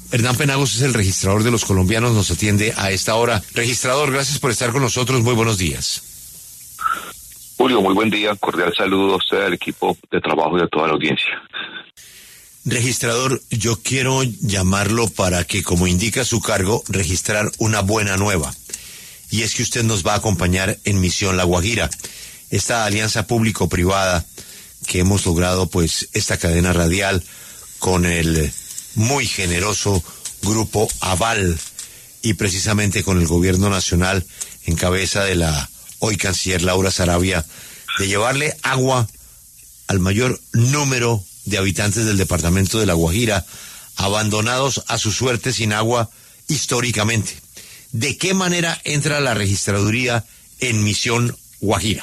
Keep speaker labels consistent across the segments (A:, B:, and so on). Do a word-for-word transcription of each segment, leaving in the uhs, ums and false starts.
A: Hernán Penagos es el registrador de los colombianos, nos atiende a esta hora. Registrador, gracias por estar con nosotros, muy buenos días.
B: Julio, muy buen día, cordial saludo a usted, al equipo de trabajo y a toda la audiencia.
A: Registrador, yo quiero llamarlo para que, como indica su cargo, registrar una buena nueva. Y es que usted nos va a acompañar en Misión La Guajira, esta alianza público-privada que hemos logrado, pues, esta cadena radial con el muy generoso grupo Aval y precisamente con el gobierno nacional en cabeza de la hoy canciller Laura Sarabia, de llevarle agua al mayor número de habitantes del departamento de La Guajira, abandonados a su suerte sin agua históricamente. ¿De qué manera entra la registraduría en Misión Guajira?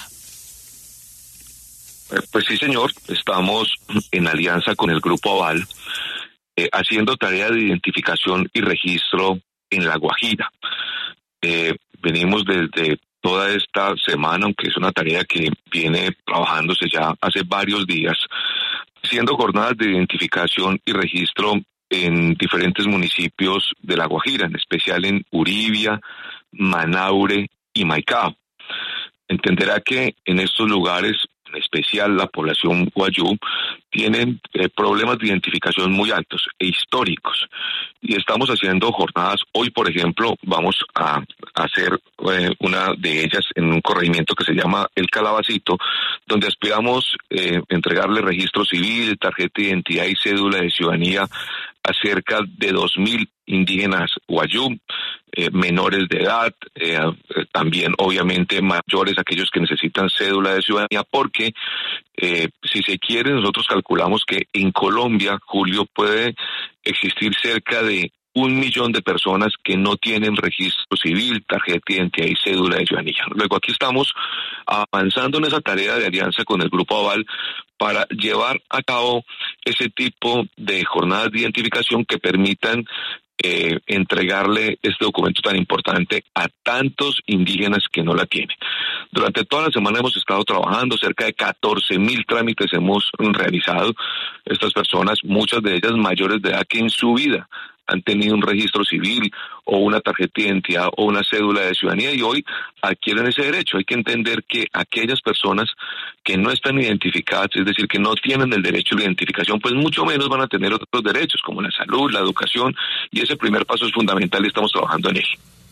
B: Pues sí, señor, estamos en alianza con el Grupo Aval, eh, haciendo tarea de identificación y registro en La Guajira. Eh, venimos desde toda esta semana, aunque es una tarea que viene trabajándose ya hace varios días, haciendo jornadas de identificación y registro en diferentes municipios de La Guajira, en especial en Uribia, Manaure y Maicao. Entenderá que en estos lugares, en especial la población guayú, tienen eh, problemas de identificación muy altos e históricos. Y estamos haciendo jornadas. Hoy, por ejemplo, vamos a, a hacer eh, una de ellas en un corregimiento que se llama El Calabacito, donde aspiramos eh, entregarle registro civil, tarjeta de identidad y cédula de ciudadanía a cerca de dos mil indígenas guayú, eh, menores de edad, eh, también obviamente mayores, aquellos que necesitan cédula de ciudadanía, porque eh, si se quiere, nosotros calculamos que en Colombia, Julio, puede existir cerca de un millón de personas que no tienen registro civil, tarjeta de identidad y cédula de ciudadanía. Luego aquí estamos avanzando en esa tarea de alianza con el Grupo Aval para llevar a cabo ese tipo de jornadas de identificación que permitan eh, entregarle este documento tan importante a tantos indígenas que no la tienen. Durante toda la semana hemos estado trabajando, cerca de catorce mil trámites hemos realizado. Estas personas, muchas de ellas mayores de edad, que en su vida han tenido un registro civil o una tarjeta de identidad o una cédula de ciudadanía y hoy adquieren ese derecho. Hay que entender que aquellas personas que no están identificadas, es decir, que no tienen el derecho de identificación, pues mucho menos van a tener otros derechos como la salud, la educación, y ese primer paso es fundamental y estamos trabajando en él.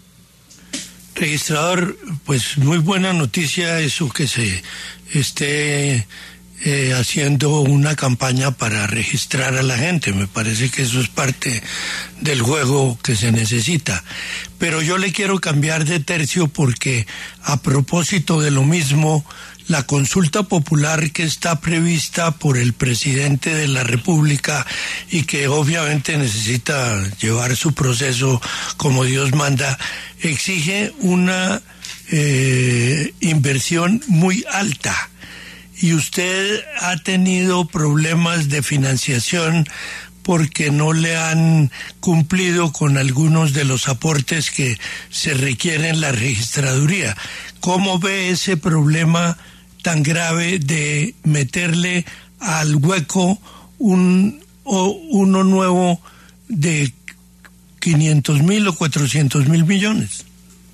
C: Registrador, pues muy buena noticia eso que se esté Eh, haciendo una campaña para registrar a la gente. Me parece que eso es parte del juego que se necesita. Pero yo le quiero cambiar de tercio porque a propósito de lo mismo, la consulta popular que está prevista por el presidente de la República y que obviamente necesita llevar su proceso como Dios manda, exige una eh, inversión muy alta. Y usted ha tenido problemas de financiación porque no le han cumplido con algunos de los aportes que se requieren en la registraduría. ¿Cómo ve ese problema tan grave de meterle al hueco un o uno nuevo de quinientos mil o cuatrocientos mil millones?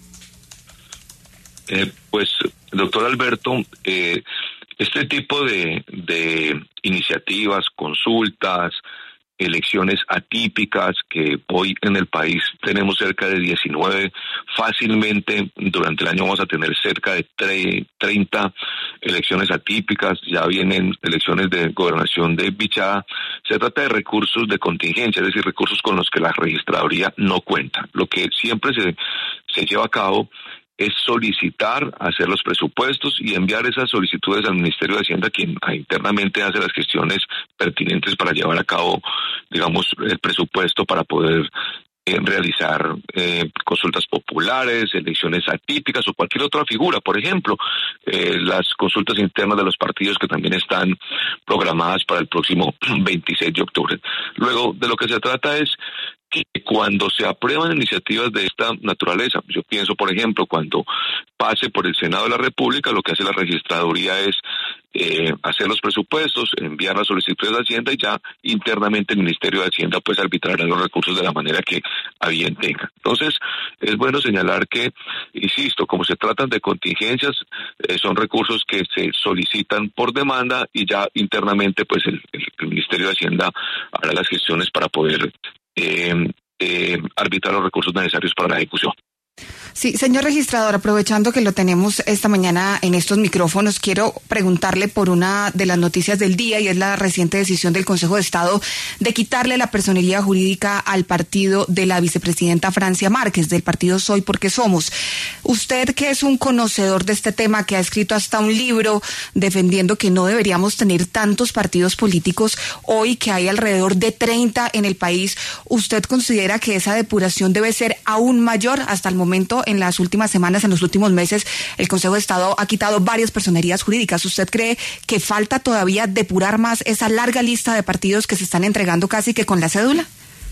B: Eh, pues, doctor Alberto, eh, este tipo de, de iniciativas, consultas, elecciones atípicas que hoy en el país tenemos cerca de diecinueve, fácilmente durante el año vamos a tener cerca de treinta elecciones atípicas, ya vienen elecciones de gobernación de Bichada. Se trata de recursos de contingencia, es decir, recursos con los que la registraduría no cuenta. Lo que siempre se, se lleva a cabo es solicitar, hacer los presupuestos y enviar esas solicitudes al Ministerio de Hacienda, quien internamente hace las gestiones pertinentes para llevar a cabo, digamos, el presupuesto para poder eh, realizar eh, consultas populares, elecciones atípicas o cualquier otra figura. Por ejemplo, eh, las consultas internas de los partidos que también están programadas para el próximo veintiséis de octubre. Luego, de lo que se trata es que cuando se aprueban iniciativas de esta naturaleza, yo pienso, por ejemplo, cuando pase por el Senado de la República, lo que hace la registraduría es eh, hacer los presupuestos, enviar las solicitudes de Hacienda y ya internamente el Ministerio de Hacienda pues arbitrará los recursos de la manera que a bien tenga. Entonces, es bueno señalar que, insisto, como se tratan de contingencias, eh, son recursos que se solicitan por demanda y ya internamente pues el, el, el Ministerio de Hacienda hará las gestiones para poder Eh, eh, arbitrar los recursos necesarios para la ejecución.
D: Sí, señor registrador, aprovechando que lo tenemos esta mañana en estos micrófonos, quiero preguntarle por una de las noticias del día y es la reciente decisión del Consejo de Estado de quitarle la personería jurídica al partido de la vicepresidenta Francia Márquez, del partido Soy Porque Somos. Usted, que es un conocedor de este tema, que ha escrito hasta un libro defendiendo que no deberíamos tener tantos partidos políticos, hoy que hay alrededor de treinta en el país, ¿usted considera que esa depuración debe ser aún mayor? Hasta el momento, en las últimas semanas, en los últimos meses, el Consejo de Estado ha quitado varias personerías jurídicas. ¿Usted cree que falta todavía depurar más esa larga lista de partidos que se están entregando casi que con la cédula?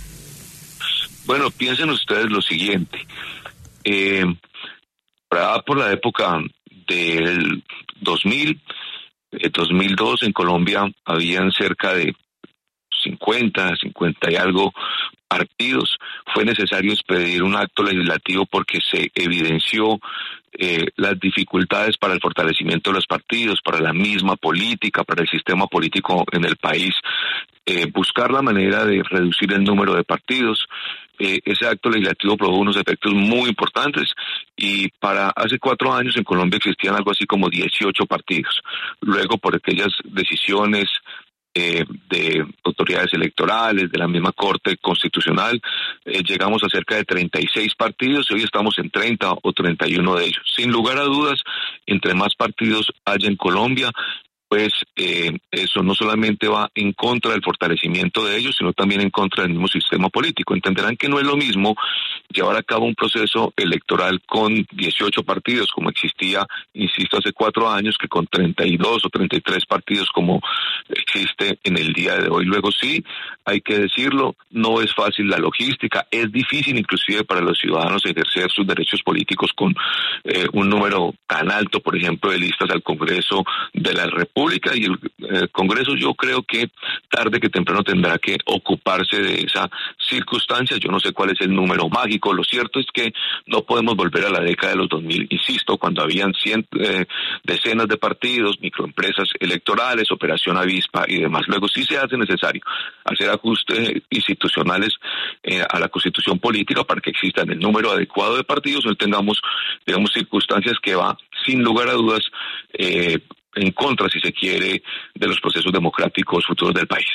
B: Bueno, piensen ustedes lo siguiente. Eh, por la época del dos mil, eh, dos mil dos, en Colombia habían cerca de cincuenta, cincuenta y algo partidos. Fue necesario expedir un acto legislativo porque se evidenció eh, las dificultades para el fortalecimiento de los partidos, para la misma política, para el sistema político en el país. Eh, buscar la manera de reducir el número de partidos. Eh, ese acto legislativo produjo unos efectos muy importantes y para hace cuatro años en Colombia existían algo así como dieciocho partidos. Luego, por aquellas decisiones Eh, de autoridades electorales, de la misma Corte Constitucional, eh, llegamos a cerca de treinta y seis partidos y hoy estamos en treinta o treinta y uno de ellos. Sin lugar a dudas, entre más partidos haya en Colombia, pues eh, eso no solamente va en contra del fortalecimiento de ellos, sino también en contra del mismo sistema político. Entenderán que no es lo mismo llevar a cabo un proceso electoral con dieciocho partidos, como existía, insisto, hace cuatro años, que con treinta y dos o treinta y tres partidos como existe en el día de hoy. Luego sí, hay que decirlo, no es fácil la logística, es difícil inclusive para los ciudadanos ejercer sus derechos políticos con eh, un número tan alto, por ejemplo, de listas al Congreso de la República. Y el eh, Congreso, yo creo que tarde que temprano tendrá que ocuparse de esa circunstancia. Yo no sé cuál es el número mágico. Lo cierto es que no podemos volver a la década de los dos mil, insisto, cuando habían cien, eh, decenas de partidos, microempresas electorales, Operación Avispa y demás. Luego sí se hace necesario hacer ajustes institucionales eh, a la Constitución política para que existan el número adecuado de partidos, no tengamos, digamos, circunstancias que va, sin lugar a dudas, eh, en contra, si se quiere, de los procesos democráticos futuros del país.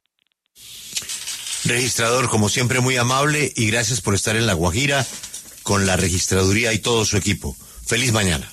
A: Registrador, como siempre, muy amable y gracias por estar en La Guajira con la registraduría y todo su equipo. Feliz mañana.